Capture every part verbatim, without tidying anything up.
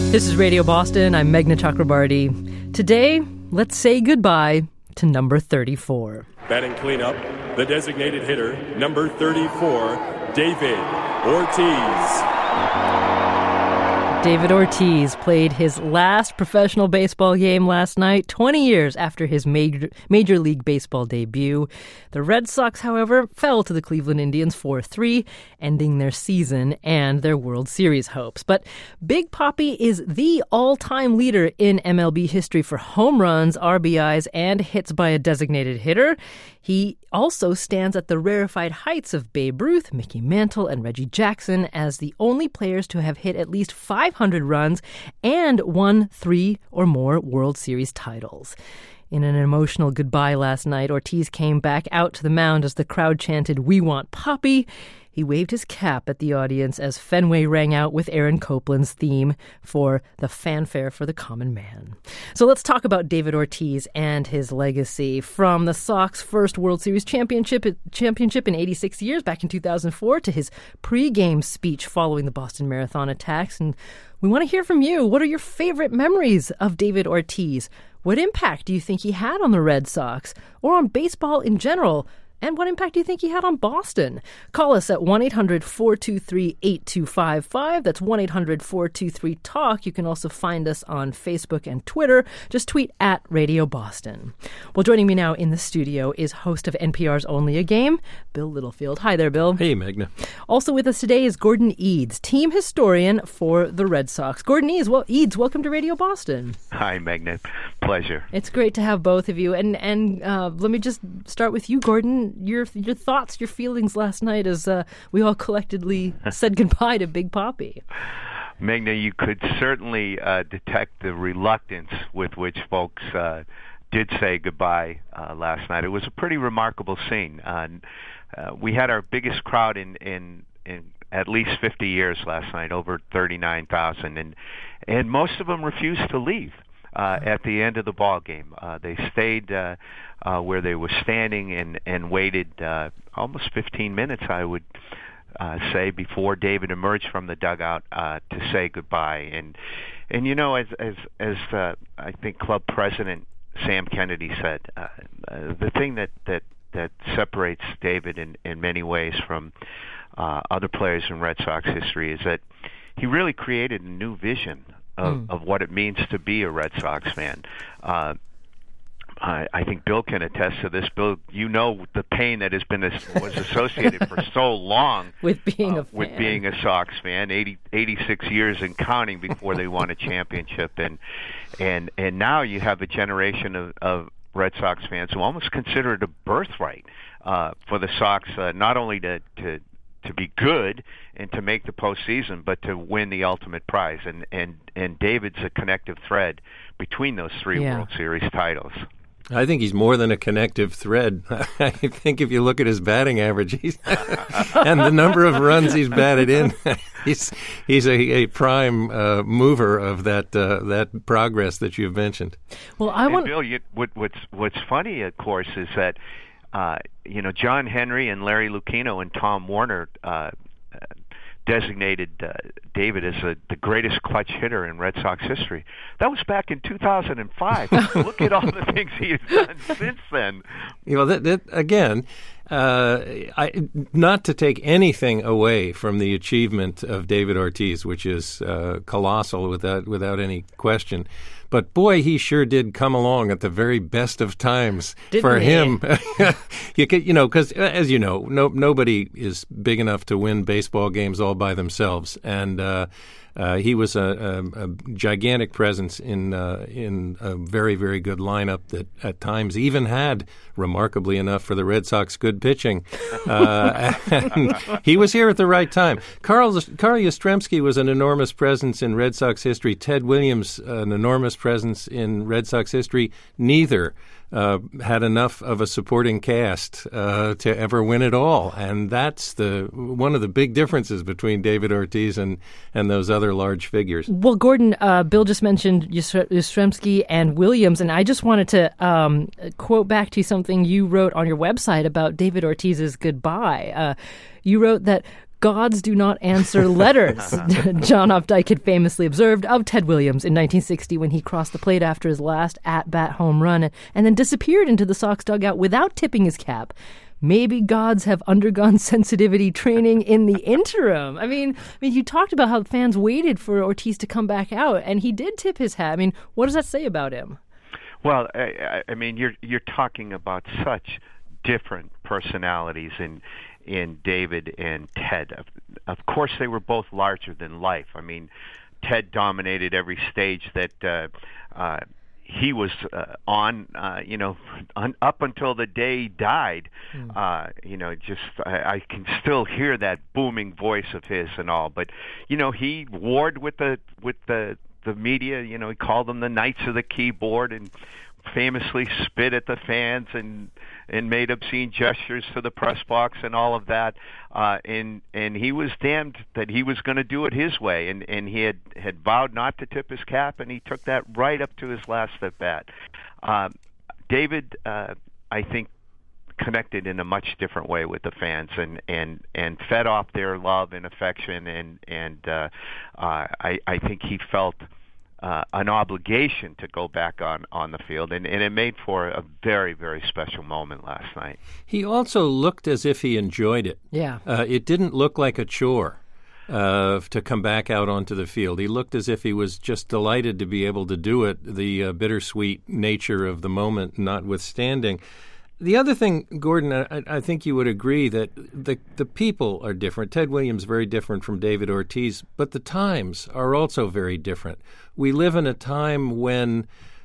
This is Radio Boston. I'm Meghna Chakrabarty. Today, let's say goodbye to number thirty-four. Batting cleanup, the designated hitter, number thirty-four, David Ortiz. David Ortiz played his last professional baseball game last night, twenty years after his major, major League Baseball debut. The Red Sox, however, fell to the Cleveland Indians four three, ending their season and their World Series hopes. But Big Papi is the all-time leader in M L B history for home runs, R B Is, and hits by a designated hitter. He also stands at the rarefied heights of Babe Ruth, Mickey Mantle, and Reggie Jackson as the only players to have hit at least five hundred runs and won three or more World Series titles. In an emotional goodbye last night, Ortiz came back out to the mound as the crowd chanted, "We want Papi." He waved his cap at the audience as Fenway rang out with Aaron Copland's theme for the fanfare for the common man. So let's talk about David Ortiz and his legacy. From the Sox' first World Series championship championship in eighty-six years, back in two thousand four, to his pre-game speech following the Boston Marathon attacks. And we want to hear from you. What are your favorite memories of David Ortiz? What impact do you think he had on the Red Sox or on baseball in general? And what impact do you think he had on Boston? Call us at one eight hundred four two three eight two five five. That's one eight hundred four two three talk. You can also find us on Facebook and Twitter. Just tweet at Radio Boston. Well, joining me now in the studio is host of N P R's Only a Game, Bill Littlefield. Hi there, Bill. Hey, Meghna. Also with us today is Gordon Eads, team historian for the Red Sox. Gordon Eads, well, Eads, welcome to Radio Boston. Hi, Meghna. Pleasure. It's great to have both of you. And and uh, let me just start with you, Gordon. Your your thoughts, your feelings last night as uh, we all collectively said goodbye to Big Papi. Meghna, you could certainly uh, detect the reluctance with which folks uh, did say goodbye uh, last night. It was a pretty remarkable scene. Uh, uh, we had our biggest crowd in, in, in at least fifty years last night, over thirty-nine thousand, and and most of them refused to leave. Uh, at the end of the ball game, uh, they stayed uh, uh, where they were standing and and waited uh, almost fifteen minutes, I would uh, say, before David emerged from the dugout uh, to say goodbye. And and you know, as as as uh, I think club president Sam Kennedy said, uh, uh, the thing that that that separates David in in many ways from uh, other players in Red Sox history is that he really created a new vision Of, mm. of what it means to be a Red Sox fan. Uh, I, I think Bill can attest to this. Bill, you know the pain that has been was associated for so long with being uh, a fan. with being a Sox fan. eighty, eighty-six years and counting before they won a championship, and and and now you have a generation of, of Red Sox fans who almost consider it a birthright uh, for the Sox, uh, not only to to to be good and to make the postseason, but to win the ultimate prize. And and, and David's a connective thread between those three yeah. World Series titles. I think he's more than a connective thread. I think if you look at his batting average he's and the number of runs he's batted in, he's he's a, a prime uh, mover of that uh, that progress that you've mentioned. Well, I and want Bill, you, what, what's what's funny, of course, is that Uh, you know, John Henry and Larry Lucchino and Tom Warner uh, designated uh, David as a, the greatest clutch hitter in Red Sox history. That was back in two thousand five. Look at all the things he's done since then. You know, that, that again, uh, I, not to take anything away from the achievement of David Ortiz, which is uh, colossal without without any question. But boy, he sure did come along at the very best of times Didn't for he? him. you could, you know, because as you know, no, nobody is big enough to win baseball games all by themselves, and uh, uh, he was a, a, a gigantic presence in uh, in a very very good lineup that at times even had, remarkably enough for the Red Sox, good pitching. Uh, and he was here at the right time. Carl Carl Yastrzemski was an enormous presence in Red Sox history. Ted Williams, an enormous presence in Red Sox history. Neither uh, had enough of a supporting cast uh, to ever win it all, and that's the one of the big differences between David Ortiz and, and those other large figures. Well, Gordon, uh, Bill just mentioned Yastrzemski and Williams, and I just wanted to um, quote back to something you wrote on your website about David Ortiz's goodbye. Uh, you wrote that, Gods do not answer letters, John Updike had famously observed of Ted Williams in nineteen sixty when he crossed the plate after his last at-bat home run and then disappeared into the Sox dugout without tipping his cap. Maybe gods have undergone sensitivity training in the interim. I mean, I mean, you talked about how fans waited for Ortiz to come back out, and he did tip his hat. I mean, what does that say about him? Well, I, I mean, you're you're talking about such different personalities in in David and Ted. Of, of course, they were both larger than life. I mean, Ted dominated every stage that uh, uh, he was uh, on, uh, you know, un, up until the day he died. Mm. Uh, you know, just I, I can still hear that booming voice of his and all. But you know, he warred with the with the the media. You know, he called them the Knights of the Keyboard and famously spit at the fans and and made obscene gestures to the press box and all of that. Uh, and and he was damned that he was going to do it his way. And, and he had, had vowed not to tip his cap, and he took that right up to his last at bat. Uh, David, uh, I think, connected in a much different way with the fans and, and, and fed off their love and affection. And, and uh, uh, I, I think he felt Uh, an obligation to go back on, on the field, and, and it made for a very, very special moment last night. He also looked as if he enjoyed it. Yeah. Uh, it didn't look like a chore uh, to come back out onto the field. He looked as if he was just delighted to be able to do it, the uh, bittersweet nature of the moment notwithstanding. The other thing, Gordon, I, I think you would agree that the the people are different. Ted Williams very different from David Ortiz, but the times are also very different. We live in a time when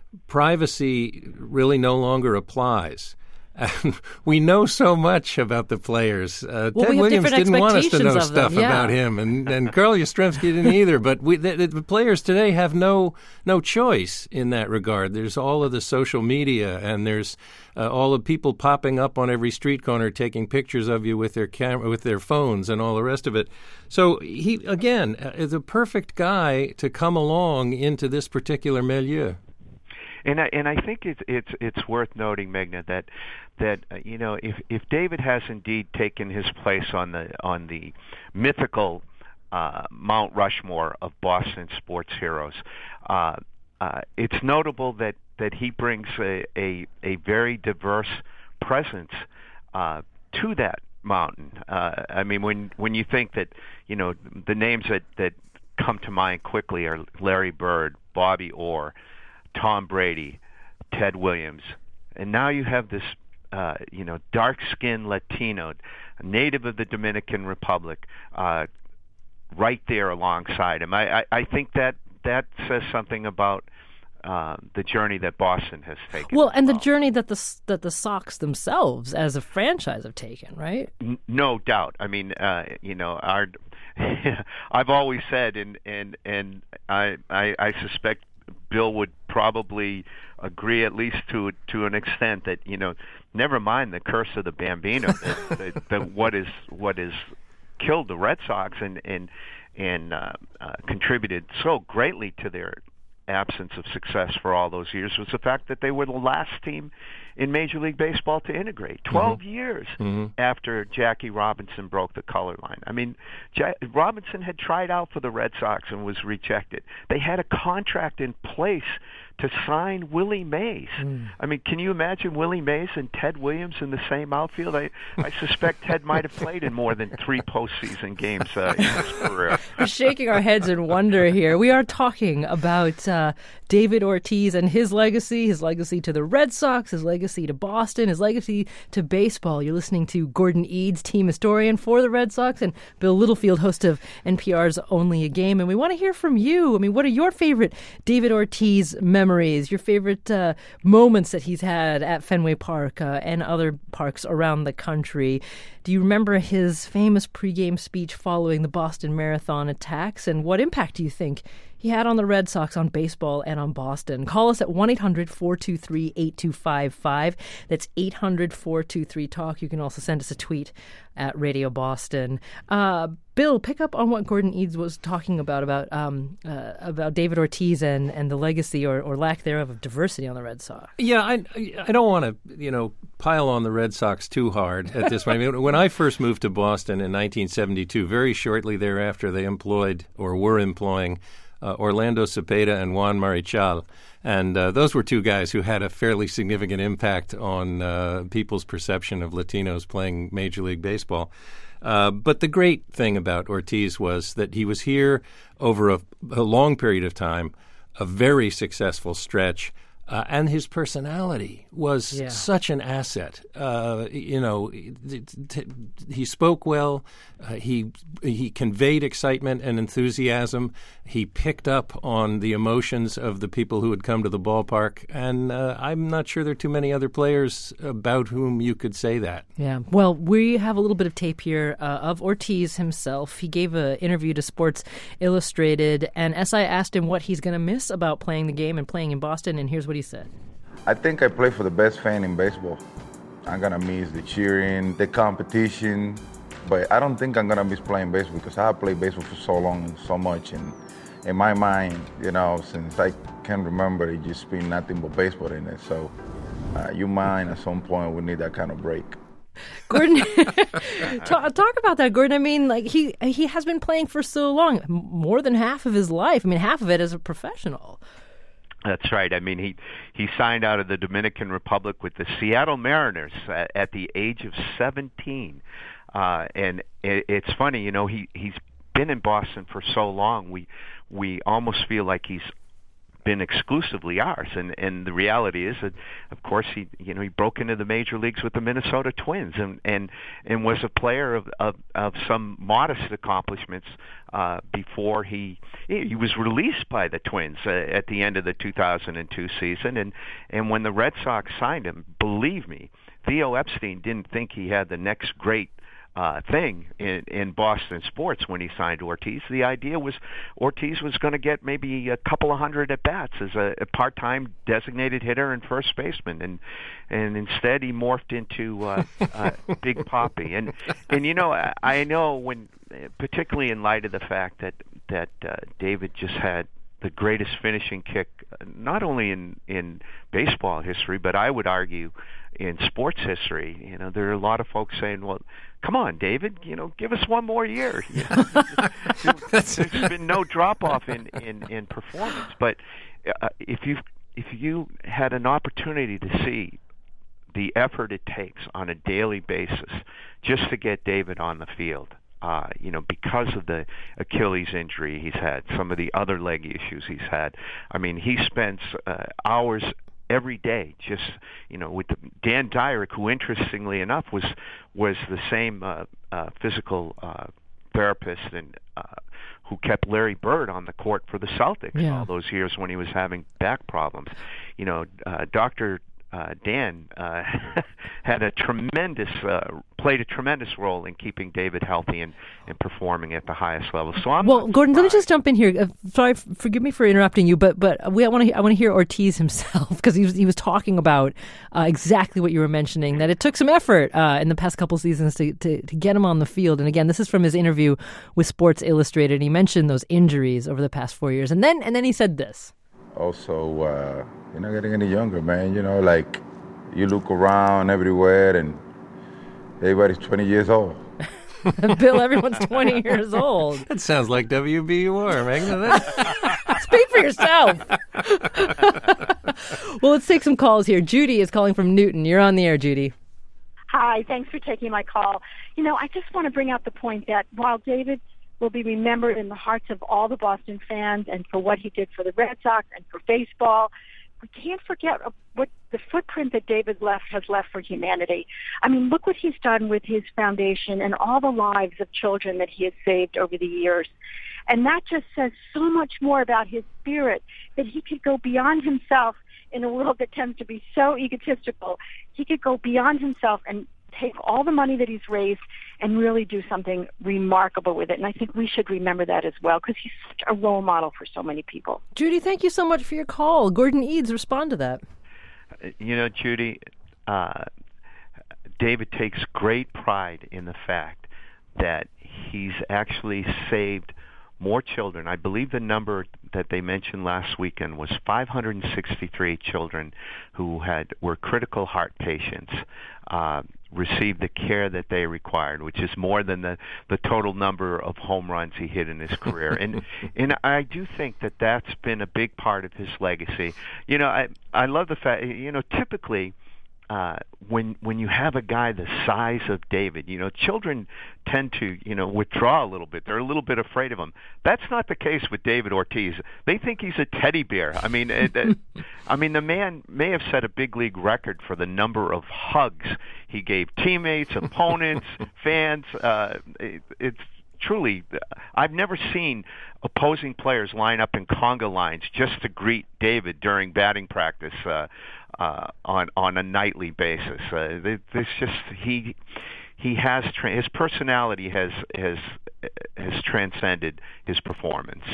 privacy really no longer applies. And we know so much about the players. Uh, well, Ted we Williams didn't want us to know stuff yeah. about him, and, and Carl Yastrzemski didn't either. But we, the, the players today have no no choice in that regard. There's all of the social media, and there's uh, all the people popping up on every street corner taking pictures of you with their camera, with their phones, and all the rest of it. So he, again, is a perfect guy to come along into this particular milieu. And I, and I think it's it's it's worth noting, Megna, that that uh, you know if if David has indeed taken his place on the on the mythical uh, Mount Rushmore of Boston sports heroes, uh, uh, it's notable that, that he brings a, a a very diverse presence uh, to that mountain. Uh, I mean, when when you think that you know the names that that come to mind quickly are Larry Bird, Bobby Orr, Tom Brady, Ted Williams, and now you have this, uh, you know, dark-skinned Latino, native of the Dominican Republic, uh, right there alongside him. I, I, I think that that says something about uh, the journey that Boston has taken. Well, and the journey that the that the Sox themselves, as a franchise, have taken, right? N- no doubt. I mean, uh, you know, our I've always said, and and and I I, I suspect Bill would probably agree, at least to to an extent, that you know, never mind the curse of the Bambino, that, that, that what is what is killed the Red Sox and and and uh, uh, contributed so greatly to their absence of success for all those years was the fact that they were the last team in Major League Baseball to integrate. Twelve mm-hmm. years mm-hmm. after Jackie Robinson broke the color line. I mean, ja- Robinson had tried out for the Red Sox and was rejected. They had a contract in place to sign Willie Mays. Mm. I mean, can you imagine Willie Mays and Ted Williams in the same outfield? I, I suspect Ted might have played in more than three postseason games uh, in his career. We're shaking our heads in wonder here. We are talking about uh, David Ortiz and his legacy, his legacy to the Red Sox, his legacy to Boston, his legacy to baseball. You're listening to Gordon Eads, team historian for the Red Sox, and Bill Littlefield, host of N P R's Only a Game. And we want to hear from you. I mean, what are your favorite David Ortiz memories, your favorite uh, moments that he's had at Fenway Park uh, and other parks around the country? Do you remember his famous pregame speech following the Boston Marathon attacks, and what impact do you think he had on the Red Sox, on baseball, and on Boston. Call us at one eight hundred four two three eight two five five. That's eight hundred four two three talk. You can also send us a tweet at Radio Boston. Uh, Bill, pick up on what Gordon Eads was talking about, about um, uh, about David Ortiz and, and the legacy or, or lack thereof of diversity on the Red Sox. Yeah, I I don't want to, you know, pile on the Red Sox too hard at this point. I mean, when I first moved to Boston in nineteen seventy-two, very shortly thereafter, they employed or were employing uh, Orlando Cepeda and Juan Marichal. And uh, those were two guys who had a fairly significant impact on uh, people's perception of Latinos playing Major League Baseball. Uh, but the great thing about Ortiz was that he was here over a, a long period of time, a very successful stretch, uh, and his personality was yeah. such an asset. Uh, you know, t- t- he spoke well. Uh, he he conveyed excitement and enthusiasm. He picked up on the emotions of the people who had come to the ballpark, and uh, I'm not sure there are too many other players about whom you could say that. Yeah. Well, we have a little bit of tape here uh, of Ortiz himself. He gave an interview to Sports Illustrated, and S I asked him what he's going to miss about playing the game and playing in Boston, and here's what he said. I think I play for the best fan in baseball. I'm going to miss the cheering, the competition, but I don't think I'm going to miss playing baseball because I have played baseball for so long and so much. And in my mind, you know, since I can remember, it just been nothing but baseball in it. So uh, you mind at some point we need that kind of break. Gordon, talk, talk about that, Gordon. I mean, like he he has been playing for so long, more than half of his life. I mean, half of it as a professional. That's right. I mean, he, he signed out of the Dominican Republic with the Seattle Mariners at, at the age of seventeen. Uh, and it, it's funny, you know, he, he's been in Boston for so long, we we almost feel like he's been exclusively ours. And, and the reality is that, of course, he you know he broke into the major leagues with the Minnesota Twins and and, and was a player of, of, of some modest accomplishments uh, before he he was released by the Twins uh, at the end of the two thousand two season. And, and when the Red Sox signed him, believe me, Theo Epstein didn't think he had the next great Uh, thing in, in Boston sports when he signed Ortiz. The idea was Ortiz was going to get maybe a couple of hundred at bats as a, a part-time designated hitter and first baseman, and and instead he morphed into uh, uh, Big Papi. And and you know I, I know when, particularly in light of the fact that that uh, David just had the greatest finishing kick, not only in in baseball history, but I would argue in sports history. You know, there are a lot of folks saying, well, come on, David, you know, give us one more year. You know, there's, there's been no drop-off in, in, in performance. But uh, if you if you had an opportunity to see the effort it takes on a daily basis just to get David on the field, uh, you know, because of the Achilles injury he's had, some of the other leg issues he's had. I mean, he spends uh, hours every day, just you know, with the, Dan Dyrick, who interestingly enough was was the same uh, uh, physical uh, therapist and uh, who kept Larry Bird on the court for the Celtics yeah. all those years when he was having back problems. You know, uh, Doctor Uh, Dan uh, had a tremendous, uh, played a tremendous role in keeping David healthy and, and performing at the highest level. So I'm well, Gordon, surprised. let me just jump in here. Uh, sorry, forgive me for interrupting you, but but we I want to I want to hear Ortiz himself because he was he was talking about uh, exactly what you were mentioning, that it took some effort uh, in the past couple seasons to, to to get him on the field. And again, this is from his interview with Sports Illustrated. He mentioned those injuries over the past four years, and then and then he said this. Also, uh, you're not getting any younger, man. You know, like, you look around everywhere and everybody's twenty years old. Bill, everyone's twenty years old. That sounds like W B U R, Magna. Speak for yourself. Well, let's take some calls here. Judy is calling from Newton. You're on the air, Judy. Hi, thanks for taking my call. You know, I just want to bring out the point that while David will be remembered in the hearts of all the Boston fans and for what he did for the Red Sox and for baseball, we can't forget what the footprint that David left has left for humanity. I mean, look what he's done with his foundation and all the lives of children that he has saved over the years. And that just says so much more about his spirit, that he could go beyond himself in a world that tends to be so egotistical. He could go beyond himself and take all the money that he's raised and really do something remarkable with it. And I think we should remember that as well, because he's such a role model for so many people. Judy, thank you so much for your call. Gordon Eads, respond to that. You know, Judy, uh, David takes great pride in the fact that he's actually saved more children. I believe the number that they mentioned last weekend was five hundred sixty-three children who had were critical heart patients, uh, received the care that they required, which is more than the, the total number of home runs he hit in his career. and and I do think that that's been a big part of his legacy. You know, I I love the fact, you know, typically, Uh, when when you have a guy the size of David, you know, children tend to, you know, withdraw a little bit. They're a little bit afraid of him. That's not the case with David Ortiz. They think he's a teddy bear. I mean, it, it, I mean, the man may have set a big league record for the number of hugs he gave teammates, opponents, fans. Uh, it, it's truly, I've never seen opposing players line up in conga lines just to greet David during batting practice uh, uh, on on a nightly basis. Uh, there's just he he has tra- his personality has has has transcended his performance.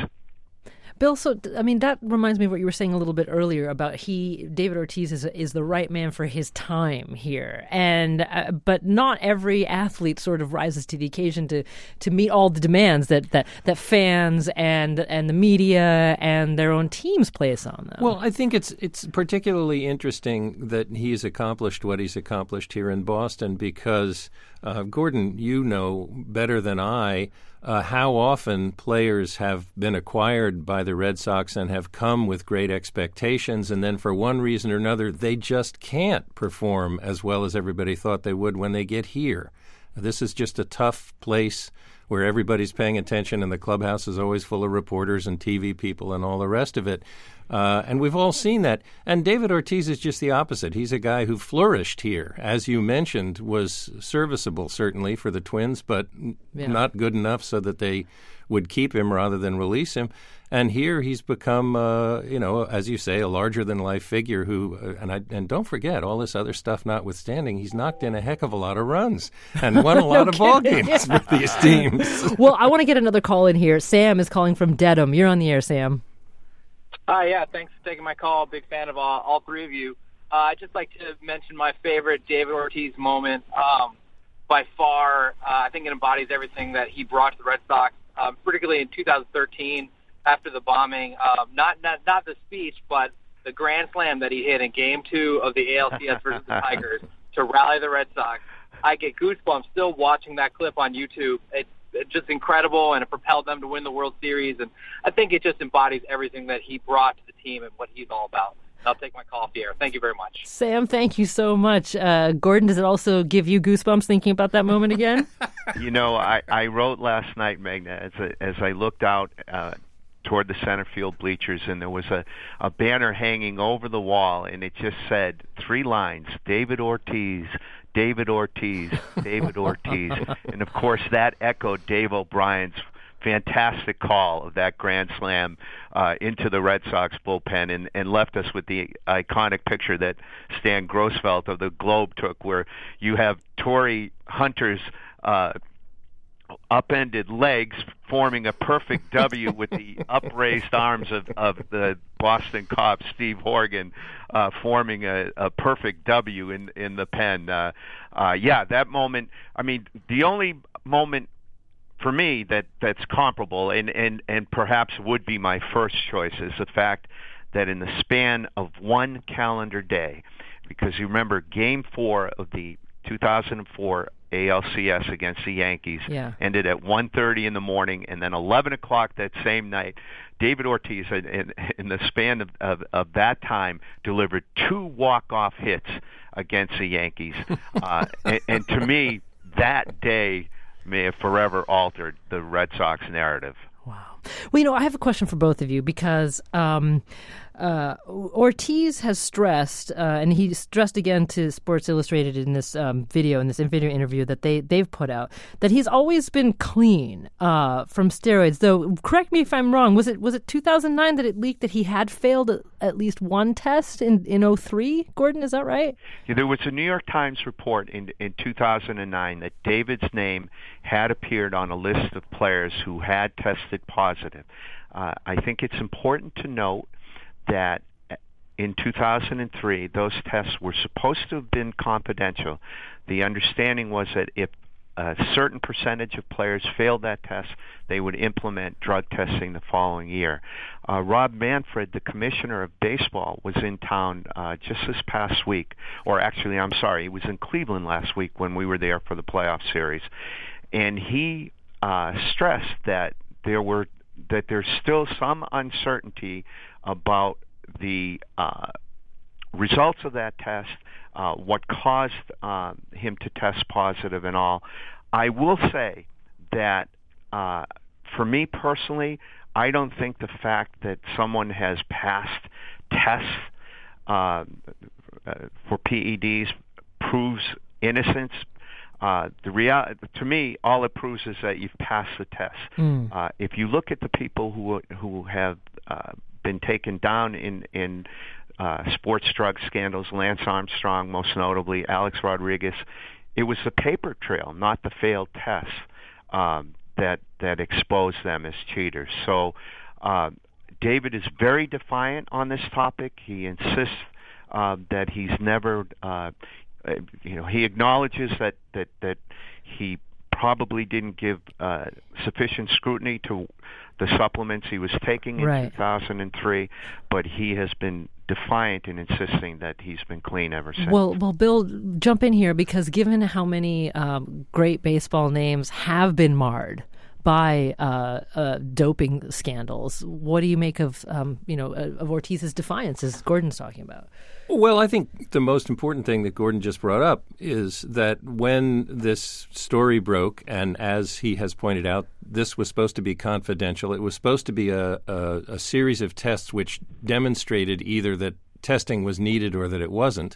Bill, so, I mean, that reminds me of what you were saying a little bit earlier about he, David Ortiz is is the right man for his time here. And, uh, but not every athlete sort of rises to the occasion to, to meet all the demands that, that, that fans and and the media and their own teams place on them. Well, I think it's it's particularly interesting that he's accomplished what he's accomplished here in Boston because, uh, Gordon, you know better than I, Uh, how often players have been acquired by the Red Sox and have come with great expectations, and then for one reason or another, they just can't perform as well as everybody thought they would when they get here. This is just a tough place where everybody's paying attention, and the clubhouse is always full of reporters and T V people and all the rest of it. Uh, and we've all seen that. And David Ortiz is just the opposite. He's a guy who flourished here, as you mentioned, was serviceable certainly for the Twins, but yeah. not good enough so that they would keep him rather than release him. And here he's become, uh, you know, as you say, a larger-than-life figure who, uh, and I, and don't forget, all this other stuff notwithstanding, he's knocked in a heck of a lot of runs and won a lot no of ball games for these teams. Well, I want to get another call in here. Sam is calling from Dedham. You're on the air, Sam. Hi, uh, yeah, thanks for taking my call. Big fan of all, all three of you. Uh, I'd just like to mention my favorite David Ortiz moment. Um, by far, uh, I think it embodies everything that he brought to the Red Sox, um, particularly in two thousand thirteen after the bombing. Um, not, not not the speech, but the grand slam that he hit in Game Two of the A L C S versus the Tigers to rally the Red Sox. I get goosebumps still watching that clip on YouTube. It's It's just incredible, and it propelled them to win the World Series. And I think it just embodies everything that he brought to the team and what he's all about. I'll take my call off the air. Thank you very much. Sam, thank you so much. Uh, Gordon, does it also give you goosebumps thinking about that moment again? You know, I, I wrote last night, Magna, as, a, as I looked out uh, toward the center field bleachers, and there was a, a banner hanging over the wall, and it just said three lines, David Ortiz, David Ortiz, David Ortiz. And, of course, that echoed Dave O'Brien's fantastic call of that grand slam uh, into the Red Sox bullpen and, and left us with the iconic picture that Stan Grossfeld of the Globe took, where you have Torrey Hunter's uh, upended legs forming a perfect W with the upraised arms of, of the Boston cop Steve Horgan uh, forming a, a perfect W in, in the pen. Uh, uh, yeah, that moment, I mean, the only moment for me that, that's comparable and, and, and perhaps would be my first choice is the fact that in the span of one calendar day, because you remember Game four of the two thousand four A L C S against the Yankees yeah. ended at one thirty in the morning, and then eleven o'clock that same night, David Ortiz, in, in, in the span of, of, of that time, delivered two walk-off hits against the Yankees. uh, and, and to me, that day may have forever altered the Red Sox narrative. Wow. Well, you know, I have a question for both of you because um, uh, Ortiz has stressed, uh, and he stressed again to Sports Illustrated in this um, video, in this video interview that they, they've put out, that he's always been clean uh, from steroids. Though, correct me if I'm wrong, was it was it two thousand nine that it leaked that he had failed at least one test in, in oh three? Gordon, is that right? Yeah, there was a New York Times report in, in two thousand nine that David's name had appeared on a list of players who had tested positive. Uh, I think it's important to note that in two thousand three, those tests were supposed to have been confidential. The understanding was that if a certain percentage of players failed that test, they would implement drug testing the following year. Uh, Rob Manfred, the commissioner of baseball, was in town uh, just this past week, or actually, I'm sorry, he was in Cleveland last week when we were there for the playoff series, and he uh, stressed that there were that there's still some uncertainty about the uh, results of that test, uh, what caused uh, him to test positive and all. I will say that uh, for me personally, I don't think the fact that someone has passed tests uh, for P E Ds proves innocence. Uh, the real, to me, all it proves is that you've passed the test. Mm. Uh, if you look at the people who who have uh, been taken down in in uh, sports drug scandals, Lance Armstrong most notably, Alex Rodriguez, it was the paper trail, not the failed tests, um, that that exposed them as cheaters. So uh, David is very defiant on this topic. He insists uh, that he's never. Uh, Uh, you know, he acknowledges that, that, that he probably didn't give uh, sufficient scrutiny to the supplements he was taking in right. two thousand three, but he has been defiant in insisting that he's been clean ever since. Well, well, Bill, jump in here, because given how many um, great baseball names have been marred by uh, uh, doping scandals, what do you make of um, you know of Ortiz's defiance, as Gordon's talking about? Well, I think the most important thing that Gordon just brought up is that when this story broke, and as he has pointed out, this was supposed to be confidential. It was supposed to be a, a, a series of tests which demonstrated either that testing was needed or that it wasn't,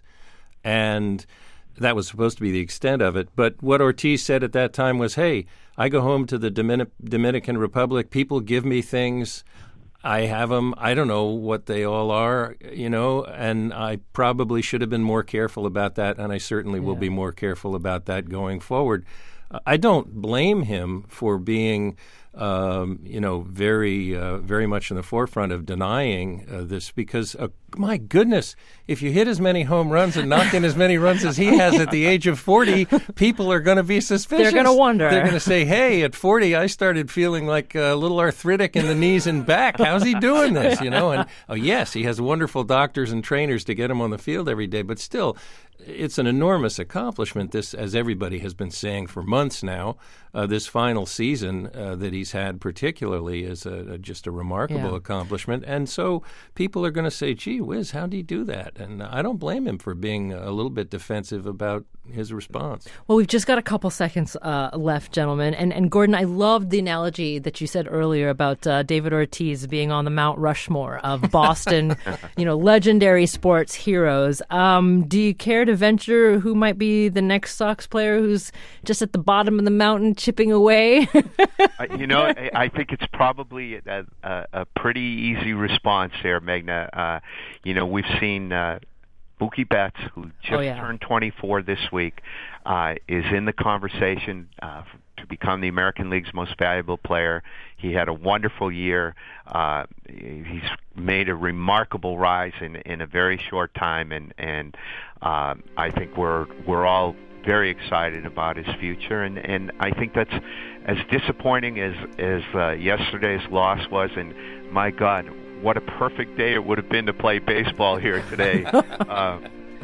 and that was supposed to be the extent of it. But what Ortiz said at that time was, hey, I go home to the Dominic- Dominican Republic, people give me things, I have them. I don't know what they all are, you know, and I probably should have been more careful about that, and I certainly yeah. will be more careful about that going forward. Uh, I don't blame him for being, um, you know, very, uh, very much in the forefront of denying uh, this, because, uh, my goodness, if you hit as many home runs and knock in as many runs as he has at the age of forty, people are going to be suspicious. They're going to wonder. They're going to say, hey, at forty, I started feeling like a little arthritic in the knees and back. How's he doing this, you know? And, oh, yes, he has wonderful doctors and trainers to get him on the field every day, but still, it's an enormous accomplishment, this, as everybody has been saying for months now. Uh, this final season uh, that he's had particularly is a, a, just a remarkable yeah. accomplishment. And so people are going to say, gee whiz, how did he do that? And I don't blame him for being a little bit defensive about his response. Well, we've just got a couple seconds uh, left, gentlemen. And, and Gordon, I loved the analogy that you said earlier about uh, David Ortiz being on the Mount Rushmore of Boston, you know, legendary sports heroes. Um, do you care to venture who might be the next Sox player who's just at the bottom of the mountain chipping away? uh, you know, I, I think it's probably a, a, a pretty easy response there, Magna. Uh, you know, we've seen uh, Mookie Betts, who just oh, yeah. turned twenty-four this week, uh, is in the conversation uh, to become the American League's most valuable player. He had a wonderful year. Uh, he's made a remarkable rise in, in a very short time, and and uh, I think we're we're all very excited about his future, and, and I think that's as disappointing as as uh, yesterday's loss was. And my God, what a perfect day it would have been to play baseball here today. uh,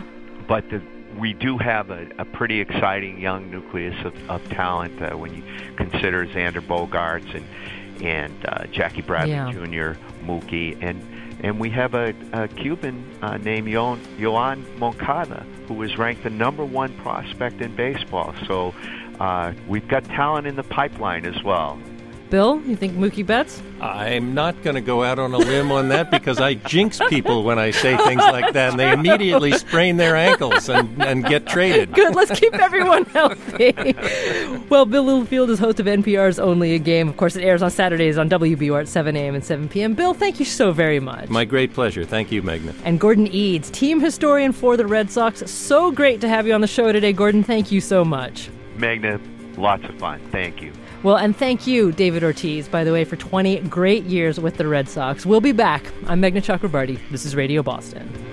but the, we do have a, a pretty exciting young nucleus of, of talent uh, when you consider Xander Bogaerts and and uh, Jackie Bradley yeah. Junior, Mookie, and and we have a, a Cuban uh, named Yoan, Yoan Moncada, who is ranked the number one prospect in baseball. So uh, we've got talent in the pipeline as well. Bill, you think Mookie Betts? I'm not going to go out on a limb on that because I jinx people when I say things like that, and they immediately sprain their ankles and, and get traded. Good, let's keep everyone healthy. Well, Bill Littlefield is host of N P R's Only a Game. Of course, it airs on Saturdays on W B U R at seven a.m. and seven p.m. Bill, thank you so very much. My great pleasure. Thank you, Meghna. And Gordon Eads, team historian for the Red Sox. So great to have you on the show today, Gordon. Thank you so much. Meghna, lots of fun. Thank you. Well, and thank you, David Ortiz, by the way, for twenty great years with the Red Sox. We'll be back. I'm Meghna Chakrabarty. This is Radio Boston.